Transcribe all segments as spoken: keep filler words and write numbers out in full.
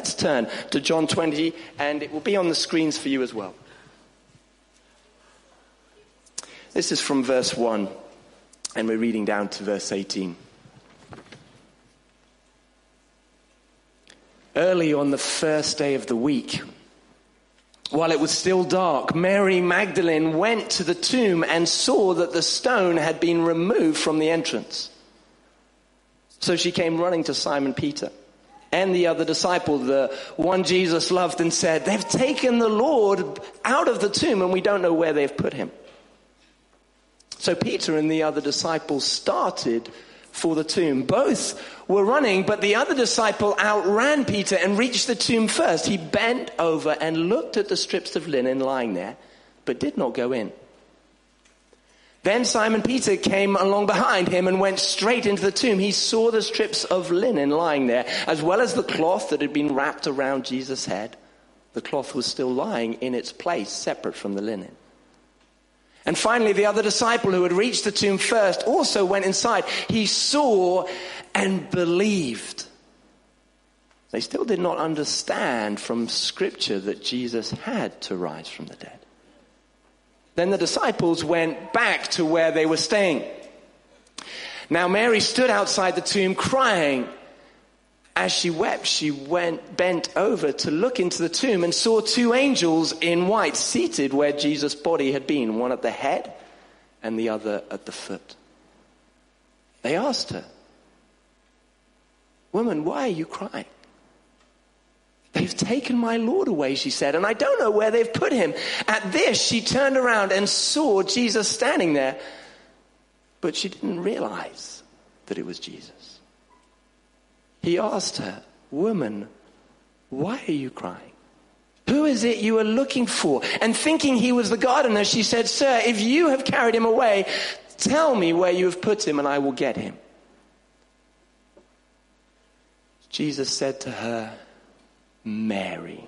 let's turn to John twenty, and it will be on the screens for you as well. This is from verse one, and we're reading down to verse eighteen. Early on the first day of the week, while it was still dark, Mary Magdalene went to the tomb and saw that the stone had been removed from the entrance. So she came running to Simon Peter and the other disciple, the one Jesus loved, and said, "They've taken the Lord out of the tomb and we don't know where they've put him." So Peter and the other disciple started for the tomb. Both were running, but the other disciple outran Peter and reached the tomb first. He bent over and looked at the strips of linen lying there, but did not go in. Then Simon Peter came along behind him and went straight into the tomb. He saw the strips of linen lying there, as well as the cloth that had been wrapped around Jesus' head. The cloth was still lying in its place, separate from the linen. And finally, the other disciple who had reached the tomb first also went inside. He saw and believed. They still did not understand from Scripture that Jesus had to rise from the dead. Then the disciples went back to where they were staying. Now Mary stood outside the tomb crying. As she wept, she went bent over to look into the tomb and saw two angels in white seated where Jesus' body had been, one at the head and the other at the foot. They asked her, "Woman, why are you crying?" "They've taken my Lord away," she said, "and I don't know where they've put him." At this, she turned around and saw Jesus standing there, but she didn't realize that it was Jesus. He asked her, "Woman, why are you crying? Who is it you are looking for?" And thinking he was the gardener, she said, "Sir, if you have carried him away, tell me where you have put him and I will get him." Jesus said to her, "Mary."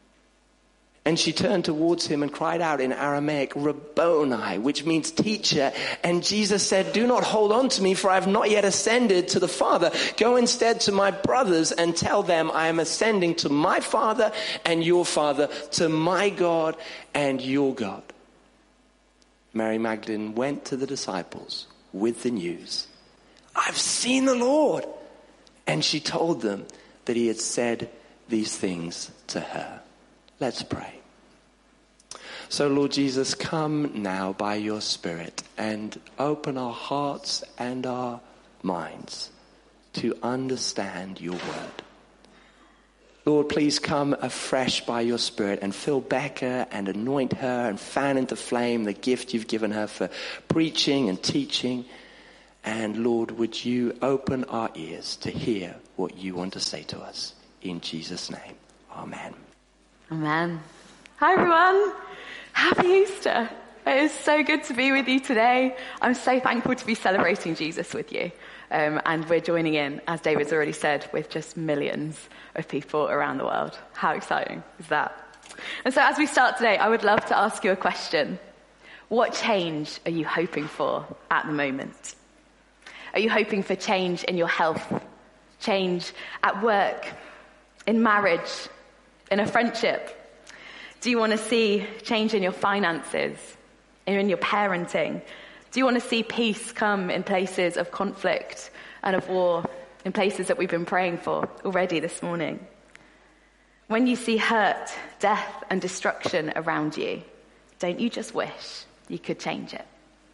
And she turned towards him and cried out in Aramaic, "Rabboni," which means teacher. And Jesus said, "Do not hold on to me, for I have not yet ascended to the Father. Go instead to my brothers and tell them I am ascending to my Father and your Father, to my God and your God." Mary Magdalene went to the disciples with the news, "I've seen the Lord." And she told them that he had said these things to her. Let's pray. So Lord Jesus, come now by your Spirit and open our hearts and our minds to understand your word. Lord, please come afresh by your Spirit and fill Becca and anoint her and fan into flame the gift you've given her for preaching and teaching. And Lord, would you open our ears to hear what you want to say to us? In Jesus' name, amen. Amen. Hi everyone. Happy Easter. It is so good to be with you today. I'm so thankful to be celebrating Jesus with you. Um, and we're joining in, as David's already said, with just millions of people around the world. How exciting is that? And so as we start today, I would love to ask you a question. What change are you hoping for at the moment? Are you hoping for change in your health? Change at work? In marriage? In a friendship? Do you want to see change in your finances? In your parenting? Do you want to see peace come in places of conflict and of war, in places that we've been praying for already this morning? When you see hurt, death, and destruction around you, don't you just wish you could change it?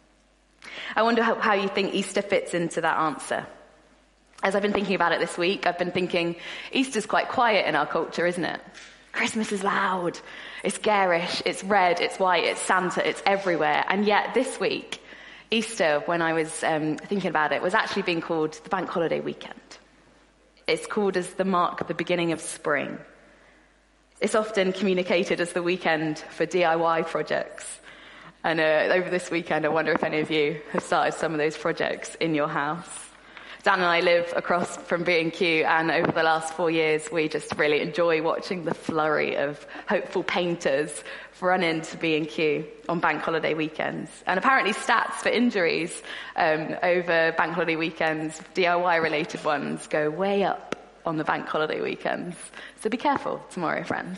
I wonder how, how you think Easter fits into that answer. As I've been thinking about it this week, I've been thinking Easter's quite quiet in our culture, isn't it? Christmas is loud, it's garish, it's red, it's white, it's Santa, it's everywhere. And yet this week, Easter, when I was um, thinking about it, was actually being called the bank holiday weekend. It's called as the mark of the beginning of spring. It's often communicated as the weekend for D I Y projects. And uh, over this weekend, I wonder if any of you have started some of those projects in your house. Dan and I live across from B and Q, and over the last four years, we just really enjoy watching the flurry of hopeful painters run into B and Q on bank holiday weekends. And apparently stats for injuries um, over bank holiday weekends, D I Y-related ones, go way up on the bank holiday weekends. So be careful tomorrow, friends.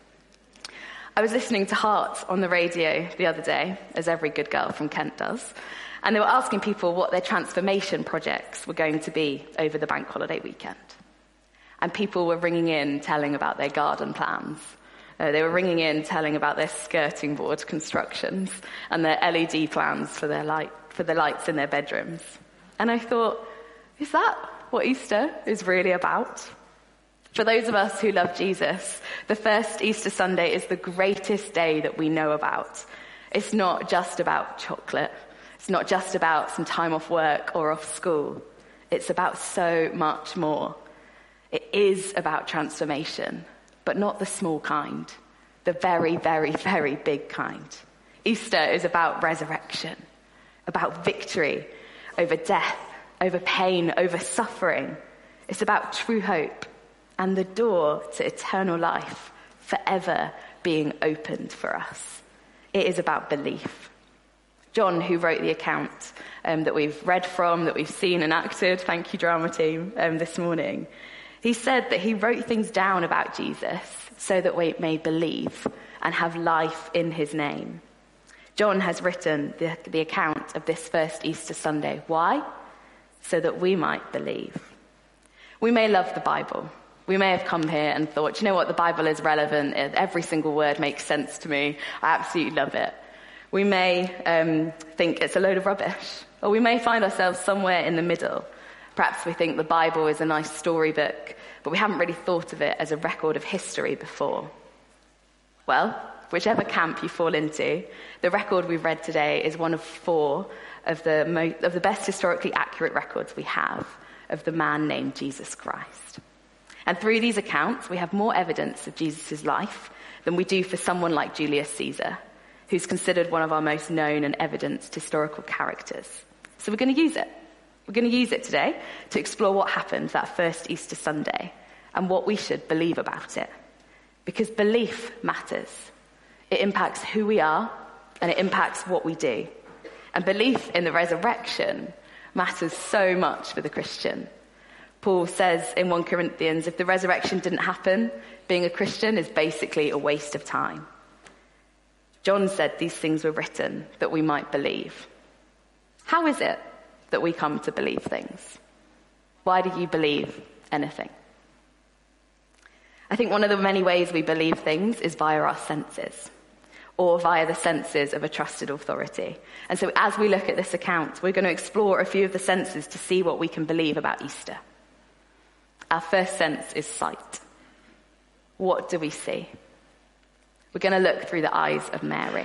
I was listening to Heart on the radio the other day, as every good girl from Kent does, and they were asking people what their transformation projects were going to be over the bank holiday weekend. And people were ringing in telling about their garden plans. Uh, they were ringing in telling about their skirting board constructions and their L E D plans for their light, for the lights in their bedrooms. And I thought, is that what Easter is really about? For those of us who love Jesus, the first Easter Sunday is the greatest day that we know about. It's not just about chocolate. It's not just about some time off work or off school. It's about so much more. It is about transformation, but not the small kind, the very, very, very big kind. Easter is about resurrection, about victory over death, over pain, over suffering. It's about true hope and the door to eternal life forever being opened for us. It is about belief. John, who wrote the account um, that we've read from, that we've seen enacted, thank you drama team, um, this morning, he said that he wrote things down about Jesus so that we may believe and have life in his name. John has written the, the account of this first Easter Sunday. Why? So that we might believe. We may love the Bible. We may have come here and thought, you know what, the Bible is relevant. Every single word makes sense to me. I absolutely love it. We may um, think it's a load of rubbish. Or we may find ourselves somewhere in the middle. Perhaps we think the Bible is a nice storybook, but we haven't really thought of it as a record of history before. Well, whichever camp you fall into, the record we've read today is one of four of the, mo- of the best historically accurate records we have of the man named Jesus Christ. And through these accounts, we have more evidence of Jesus' life than we do for someone like Julius Caesar, who's considered one of our most known and evidenced historical characters. So we're going to use it. We're going to use it today to explore what happened that first Easter Sunday and what we should believe about it. Because belief matters. It impacts who we are and it impacts what we do. And belief in the resurrection matters so much for the Christian. Paul says in First Corinthians, if the resurrection didn't happen, being a Christian is basically a waste of time. John said these things were written that we might believe. How is it that we come to believe things? Why do you believe anything? I think one of the many ways we believe things is via our senses, or via the senses of a trusted authority. And so as we look at this account, we're going to explore a few of the senses to see what we can believe about Easter. Our first sense is sight. What do we see? We're going to look through the eyes of Mary.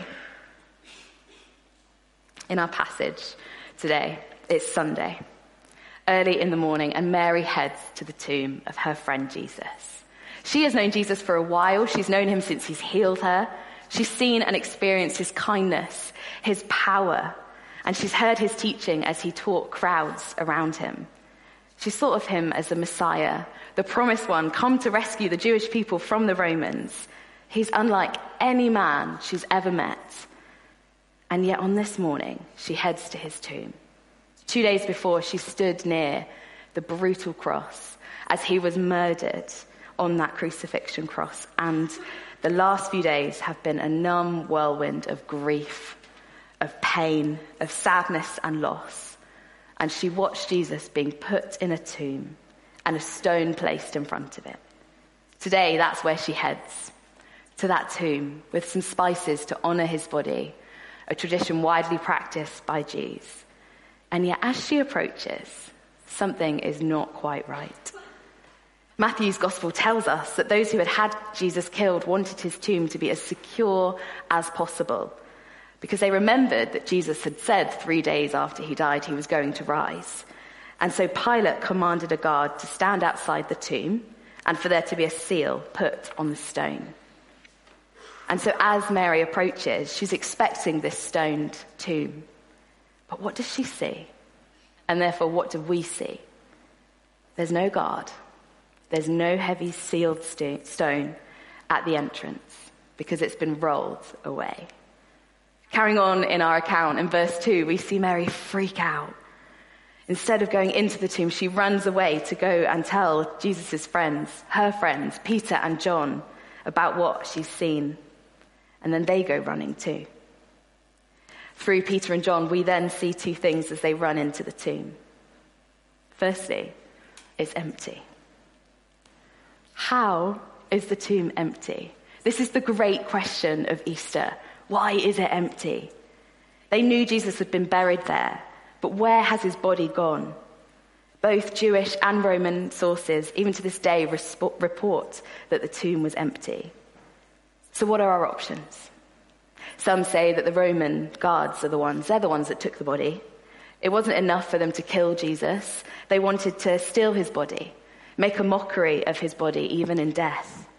In our passage today, it's Sunday, early in the morning, and Mary heads to the tomb of her friend Jesus. She has known Jesus for a while. She's known him since he's healed her. She's seen and experienced his kindness, his power, and she's heard his teaching as he taught crowds around him. She's thought of him as the Messiah, the promised one, come to rescue the Jewish people from the Romans. He's unlike any man she's ever met. And yet on this morning, she heads to his tomb. Two days before, she stood near the brutal cross as he was murdered on that crucifixion cross. And the last few days have been a numb whirlwind of grief, of pain, of sadness and loss. And she watched Jesus being put in a tomb and a stone placed in front of it. Today, that's where she heads, to that tomb with some spices to honor his body, a tradition widely practiced by Jews. And yet as she approaches, something is not quite right. Matthew's gospel tells us that those who had had Jesus killed wanted his tomb to be as secure as possible, because they remembered that Jesus had said three days after he died he was going to rise. And so Pilate commanded a guard to stand outside the tomb and for there to be a seal put on the stone. And so as Mary approaches, she's expecting this stoned tomb. But what does she see? And therefore, what do we see? There's no guard. There's no heavy sealed st- stone at the entrance because it's been rolled away. Carrying on in our account, in verse two, we see Mary freak out. Instead of going into the tomb, she runs away to go and tell Jesus' friends, her friends, Peter and John, about what she's seen. And then they go running too. Through Peter and John, we then see two things as they run into the tomb. Firstly, it's empty. How is the tomb empty? This is the great question of Easter. Why is it empty? They knew Jesus had been buried there, but where has his body gone? Both Jewish and Roman sources, even to this day, report that the tomb was empty. So what are our options? Some say that the Roman guards are the ones, they're the ones that took the body. It wasn't enough for them to kill Jesus. They wanted to steal his body, make a mockery of his body, even in death.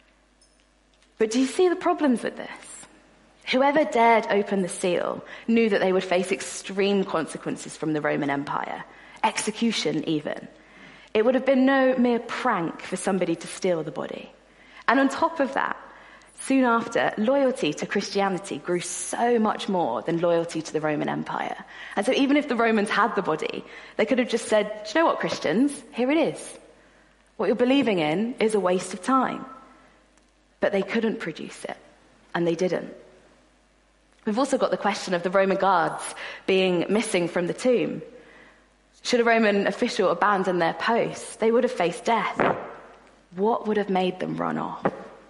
But do you see the problems with this? Whoever dared open the seal knew that they would face extreme consequences from the Roman Empire, execution even. It would have been no mere prank for somebody to steal the body. And on top of that, soon after, loyalty to Christianity grew so much more than loyalty to the Roman Empire. And so even if the Romans had the body, they could have just said, do you know what, Christians? Here it is. What you're believing in is a waste of time. But they couldn't produce it, and they didn't. We've also got the question of the Roman guards being missing from the tomb. Should a Roman official abandon their posts, they would have faced death. What would have made them run off?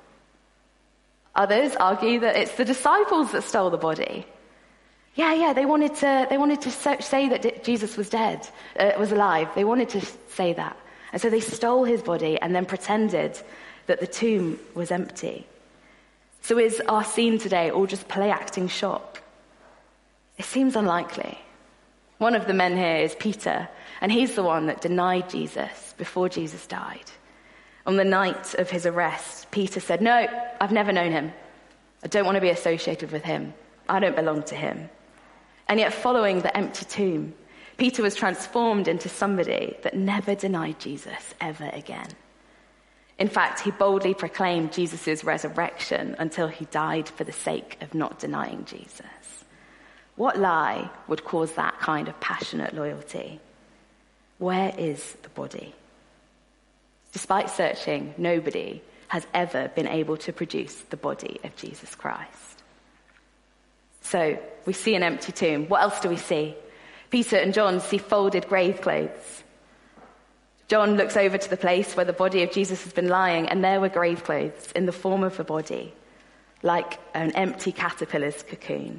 Others argue that it's the disciples that stole the body. Yeah, yeah, they wanted to, they wanted to say that Jesus was dead, uh, was alive. They wanted to say that. And so they stole his body and then pretended that the tomb was empty. So is our scene today all just play acting shock? It seems unlikely. One of the men here is Peter, and he's the one that denied Jesus before Jesus died. On the night of his arrest, Peter said, no, I've never known him. I don't want to be associated with him. I don't belong to him. And yet following the empty tomb, Peter was transformed into somebody that never denied Jesus ever again. In fact, he boldly proclaimed Jesus' resurrection until he died for the sake of not denying Jesus. What lie would cause that kind of passionate loyalty? Where is the body? Despite searching, nobody has ever been able to produce the body of Jesus Christ. So, we see an empty tomb. What else do we see? Peter and John see folded grave clothes. John looks over to the place where the body of Jesus has been lying, and there were grave clothes in the form of a body, like an empty caterpillar's cocoon.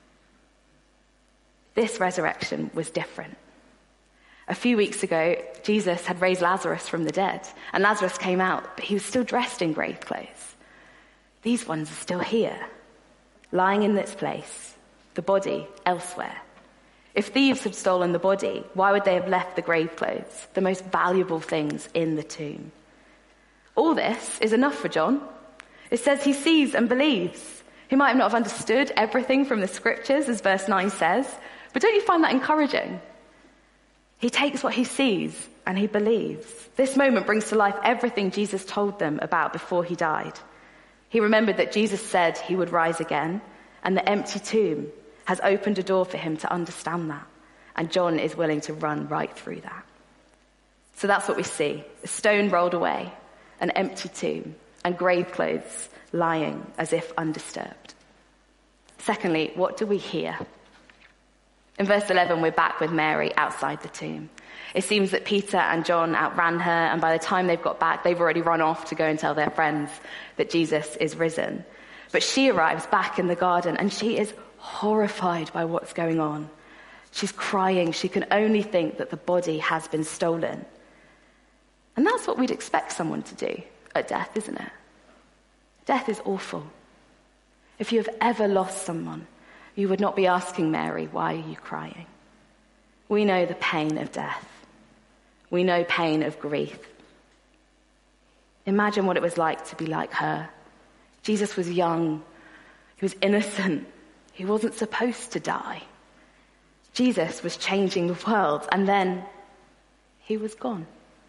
This resurrection was different. A few weeks ago, Jesus had raised Lazarus from the dead, and Lazarus came out, but he was still dressed in grave clothes. These ones are still here, lying in this place, the body elsewhere. If thieves had stolen the body, why would they have left the grave clothes, the most valuable things in the tomb? All this is enough for John. It says he sees and believes. He might not have understood everything from the scriptures, as verse nine says, but don't you find that encouraging? He takes what he sees and he believes. This moment brings to life everything Jesus told them about before he died. He remembered that Jesus said he would rise again, and the empty tomb has opened a door for him to understand that. And John is willing to run right through that. So that's what we see. A stone rolled away, an empty tomb, and grave clothes lying as if undisturbed. Secondly, what do we hear? In verse eleven, we're back with Mary outside the tomb. It seems that Peter and John outran her, and by the time they've got back, they've already run off to go and tell their friends that Jesus is risen. But she arrives back in the garden, and she is horrified by what's going on. She's crying. She can only think that the body has been stolen. And that's what we'd expect someone to do at death, isn't it? Death is awful. If you have ever lost someone, you would not be asking Mary, why are you crying? We know the pain of death. We know pain of grief. Imagine what it was like to be like her. Jesus was young. He was innocent. He wasn't supposed to die. Jesus was changing the world, and then he was gone.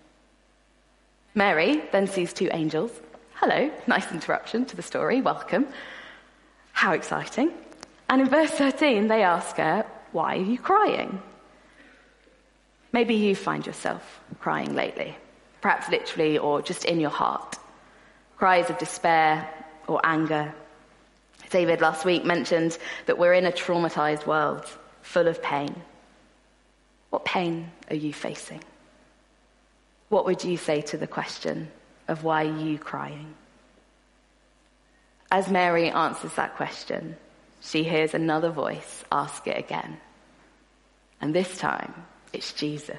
Mary then sees two angels. Hello, nice interruption to the story. Welcome. How exciting. And in verse thirteen, they ask her, why are you crying? Maybe you find yourself crying lately, perhaps literally or just in your heart. Cries of despair or anger. David last week mentioned that we're in a traumatized world full of pain. What pain are you facing? What would you say to the question of why are you crying? As Mary answers that question, she hears another voice ask it again. And this time, it's Jesus.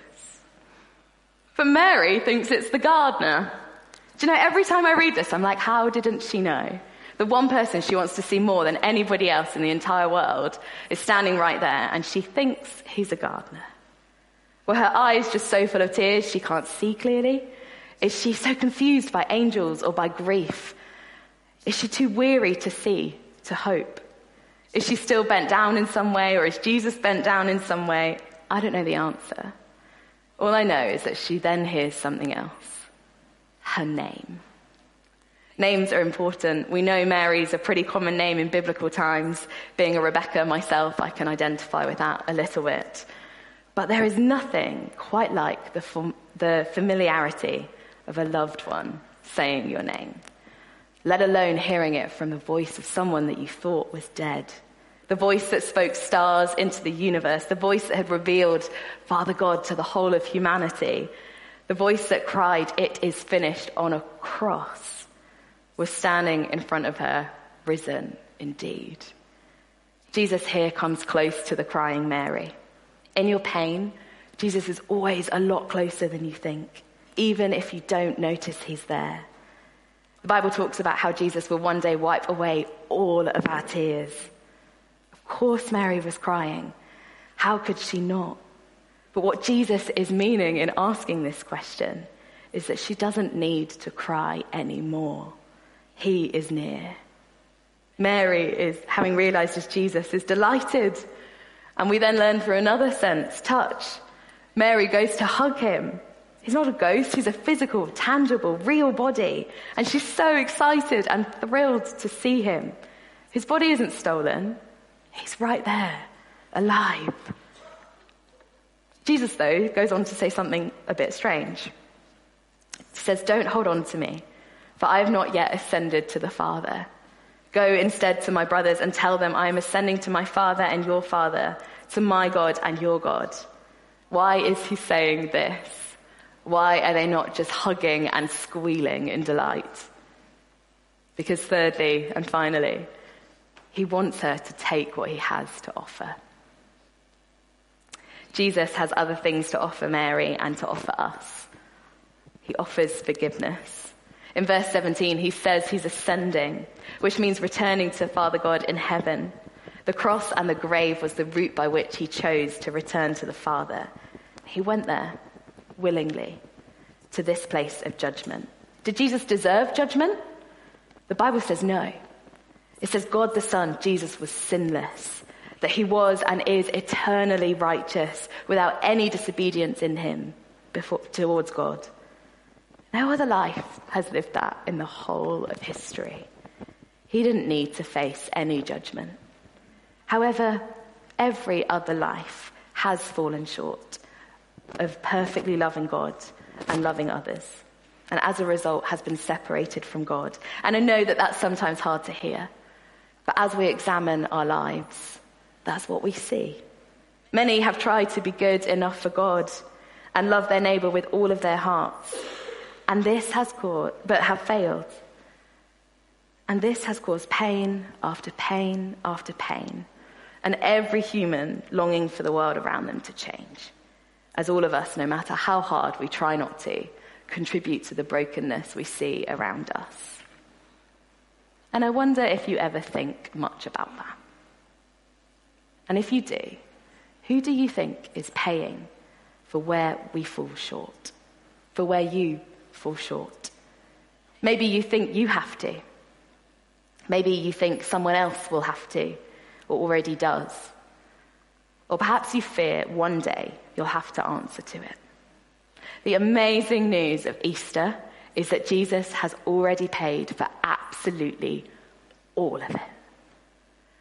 But Mary thinks it's the gardener. Do you know, every time I read this, I'm like, how didn't she know? The one person she wants to see more than anybody else in the entire world is standing right there, and she thinks he's a gardener. Were her eyes just so full of tears she can't see clearly? Is she so confused by angels or by grief? Is she too weary to see, to hope? Is she still bent down in some way, or is Jesus bent down in some way? I don't know the answer. All I know is that she then hears something else. Her name. Names are important. We know Mary's a pretty common name in biblical times. Being a Rebecca myself, I can identify with that a little bit. But there is nothing quite like the, fam- the familiarity of a loved one saying your name, let alone hearing it from the voice of someone that you thought was dead. The voice that spoke stars into the universe, the voice that had revealed Father God to the whole of humanity, the voice that cried, "It is finished," on a cross, was standing in front of her, risen indeed. Jesus here comes close to the crying Mary. In your pain, Jesus is always a lot closer than you think, even if you don't notice he's there. The Bible talks about how Jesus will one day wipe away all of our tears. Of course Mary was crying. How could she not? But what Jesus is meaning in asking this question is that she doesn't need to cry anymore. He is near. Mary is, having realized as Jesus, is delighted. And we then learn through another sense, touch. Mary goes to hug him. He's not a ghost, he's a physical, tangible, real body. And she's so excited and thrilled to see him. His body isn't stolen. He's right there, alive. Jesus, though, goes on to say something a bit strange. He says, "Don't hold on to me, for I have not yet ascended to the Father. Go instead to my brothers and tell them I am ascending to my Father and your Father, to my God and your God." Why is he saying this? Why are they not just hugging and squealing in delight? Because thirdly and finally, he wants her to take what he has to offer. Jesus has other things to offer Mary and to offer us. He offers forgiveness. In verse seventeen, he says he's ascending, which means returning to Father God in heaven. The cross and the grave was the route by which he chose to return to the Father. He went there willingly to this place of judgment. Did Jesus deserve judgment? The Bible says no. It says God the Son, Jesus, was sinless, that he was and is eternally righteous without any disobedience in him before, towards God. No other life has lived that in the whole of history. He didn't need to face any judgment. However, every other life has fallen short of perfectly loving God and loving others, and as a result has been separated from God. And I know that that's sometimes hard to hear, but as we examine our lives, that's what we see. Many have tried to be good enough for God and love their neighbor with all of their hearts, and this has caused, but have failed. And this has caused pain after pain after pain, and every human longing for the world around them to change, as all of us, no matter how hard we try not to, contribute to the brokenness we see around us. And I wonder if you ever think much about that. And if you do, who do you think is paying for where we fall short, for where you fall short? Maybe you think you have to. Maybe you think someone else will have to, or already does. Or perhaps you fear one day you'll have to answer to it. The amazing news of Easter is that Jesus has already paid for absolutely all of it.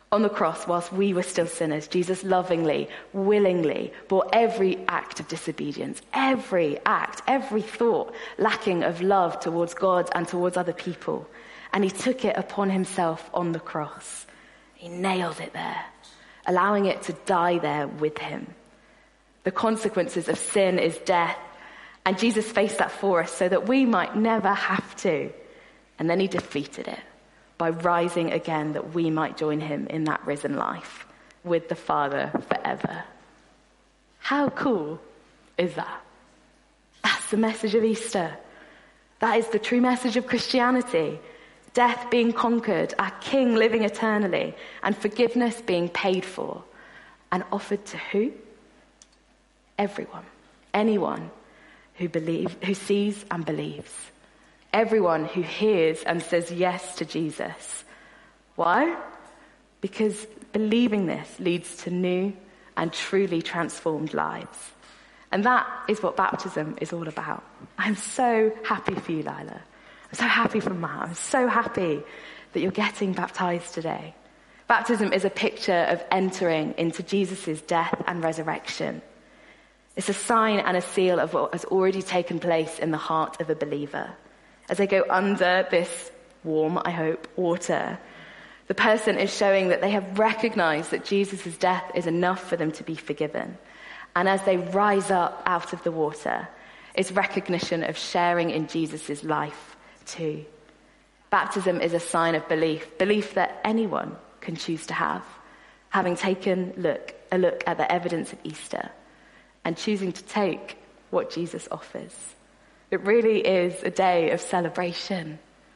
On the cross, whilst we were still sinners, Jesus lovingly, willingly bore every act of disobedience, every act, every thought lacking of love towards God and towards other people. And he took it upon himself on the cross. He nailed it there, allowing it to die there with him. The consequences of sin is death, and Jesus faced that for us so that we might never have to. And then he defeated it by rising again, that we might join him in that risen life with the Father forever. How cool is that? That's the message of Easter. That is the true message of Christianity. Death being conquered, our King living eternally, and forgiveness being paid for and offered to who? Everyone. Anyone who believe, who sees and believes. Everyone who hears and says yes to Jesus. Why? Because believing this leads to new and truly transformed lives. And that is what baptism is all about. I'm so happy for you, Lila. I'm so happy for Matt. I'm so happy that you're getting baptized today. Baptism is a picture of entering into Jesus' death and resurrection. It's a sign and a seal of what has already taken place in the heart of a believer. As they go under this warm, I hope, water, the person is showing that they have recognized that Jesus' death is enough for them to be forgiven. And as they rise up out of the water, it's recognition of sharing in Jesus' life too. Baptism is a sign of belief, belief that anyone can choose to have, having taken look, a look at the evidence of Easter and choosing to take what Jesus offers. It really is a day of celebration.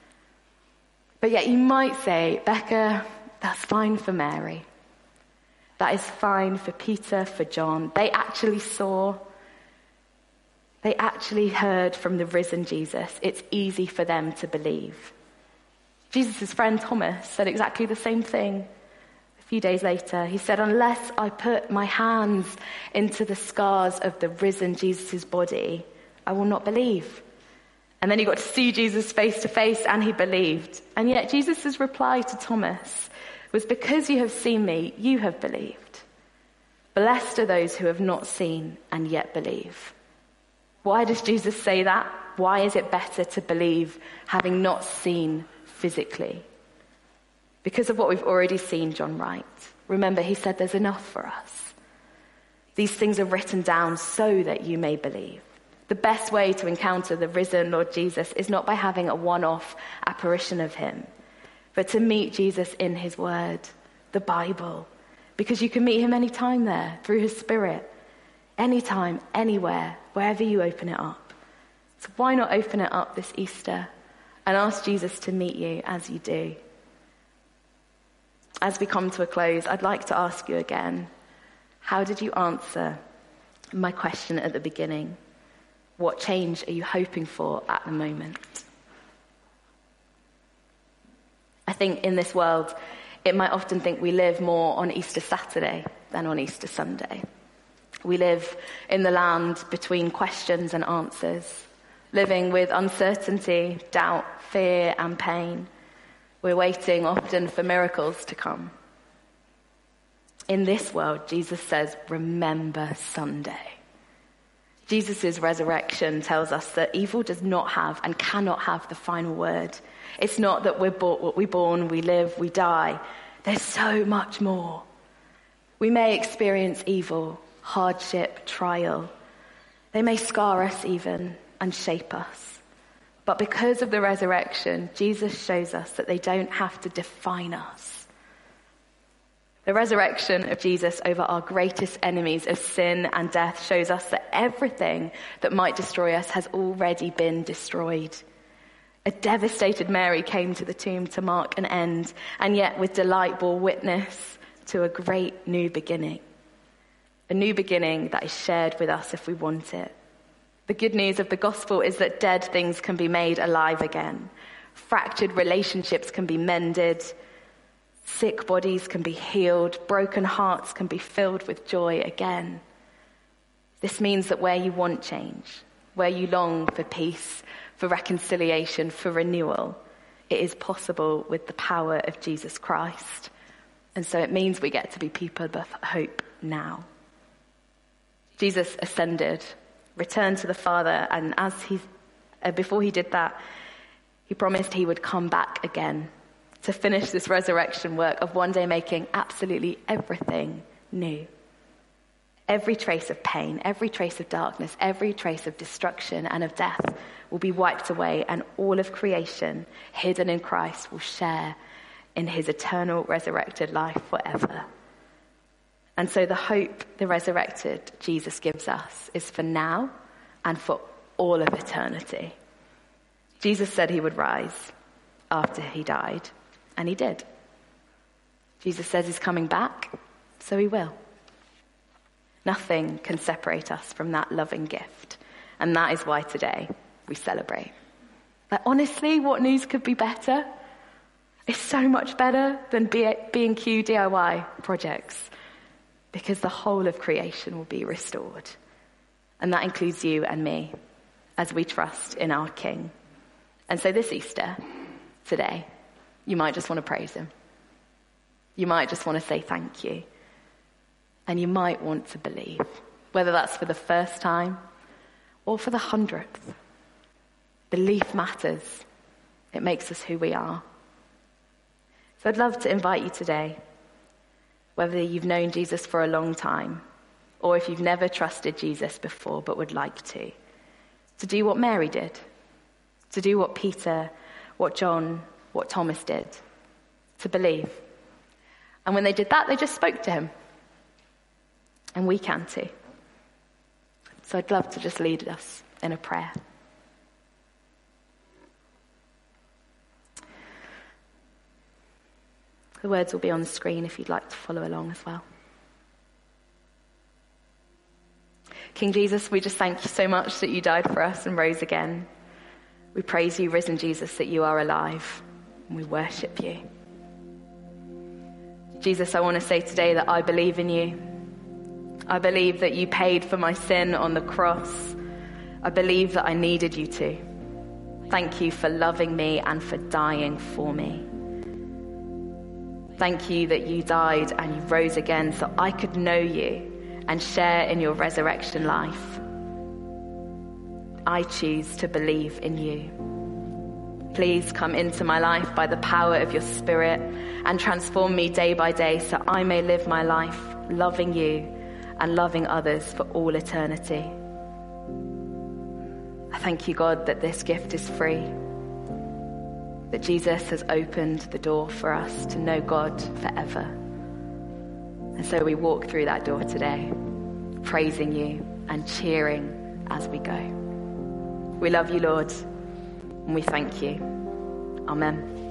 But yet you might say, Becca, that's fine for Mary. That is fine for Peter, for John. They actually saw, they actually heard from the risen Jesus. It's easy for them to believe. Jesus' friend Thomas said exactly the same thing. A few days later, he said, unless I put my hands into the scars of the risen Jesus' body, I will not believe. And then he got to see Jesus face to face and he believed. And yet Jesus' reply to Thomas was, because you have seen me, you have believed. Blessed are those who have not seen and yet believe. Why does Jesus say that? Why is it better to believe having not seen physically? Because of what we've already seen, John writes. Remember, he said there's enough for us. These things are written down so that you may believe. The best way to encounter the risen Lord Jesus is not by having a one-off apparition of him, but to meet Jesus in his word, the Bible, because you can meet him anytime there through his Spirit, anytime, anywhere, wherever you open it up. So why not open it up this Easter and ask Jesus to meet you as you do? As we come to a close, I'd like to ask you again, how did you answer my question at the beginning? What change are you hoping for at the moment? I think in this world, it might often think we live more on Easter Saturday than on Easter Sunday. We live in the land between questions and answers, living with uncertainty, doubt, fear, and pain. We're waiting often for miracles to come. In this world, Jesus says, remember Sunday. Jesus' resurrection tells us that evil does not have and cannot have the final word. It's not that we're born, we're born, we live, we die. There's so much more. We may experience evil, hardship, trial. They may scar us even and shape us. But because of the resurrection, Jesus shows us that they don't have to define us. The resurrection of Jesus over our greatest enemies of sin and death shows us that everything that might destroy us has already been destroyed. A devastated Mary came to the tomb to mark an end, and yet with delight bore witness to a great new beginning. A new beginning that is shared with us if we want it. The good news of the gospel is that dead things can be made alive again. Fractured relationships can be mended. Sick bodies can be healed. Broken hearts can be filled with joy again. This means that where you want change, where you long for peace, for reconciliation, for renewal, it is possible with the power of Jesus Christ. And so it means we get to be people of hope now. Jesus ascended, returned to the Father, and as he, uh, before he did that, he promised he would come back again to finish this resurrection work of one day making absolutely everything new. Every trace of pain, every trace of darkness, every trace of destruction and of death will be wiped away, and all of creation, hidden in Christ, will share in his eternal resurrected life forever. And so the hope the resurrected Jesus gives us is for now and for all of eternity. Jesus said he would rise after he died, and he did. Jesus says he's coming back, so he will. Nothing can separate us from that loving gift. And that is why today we celebrate. Like, honestly, what news could be better? It's so much better than B and Q D I Y projects, because the whole of creation will be restored. And that includes you and me as we trust in our King. And so this Easter, today, you might just want to praise him. You might just want to say thank you. And you might want to believe, whether that's for the first time or for the hundredth. Belief matters. It makes us who we are. So I'd love to invite you today, whether you've known Jesus for a long time or if you've never trusted Jesus before but would like to, to do what Mary did, to do what Peter, what John, what Thomas did, to believe. And when they did that, they just spoke to him. And we can too. So I'd love to just lead us in a prayer. The words will be on the screen if you'd like to follow along as well. King Jesus, we just thank you so much that you died for us and rose again. We praise you, risen Jesus, that you are alive, and we worship you. Jesus, I want to say today that I believe in you. I believe that you paid for my sin on the cross. I believe that I needed you to. Thank you for loving me and for dying for me. Thank you that you died and you rose again so I could know you and share in your resurrection life. I choose to believe in you. Please come into my life by the power of your Spirit and transform me day by day so I may live my life loving you and loving others for all eternity. I thank you, God, that this gift is free, that Jesus has opened the door for us to know God forever. And so we walk through that door today, praising you and cheering as we go. We love you, Lord, and we thank you. Amen.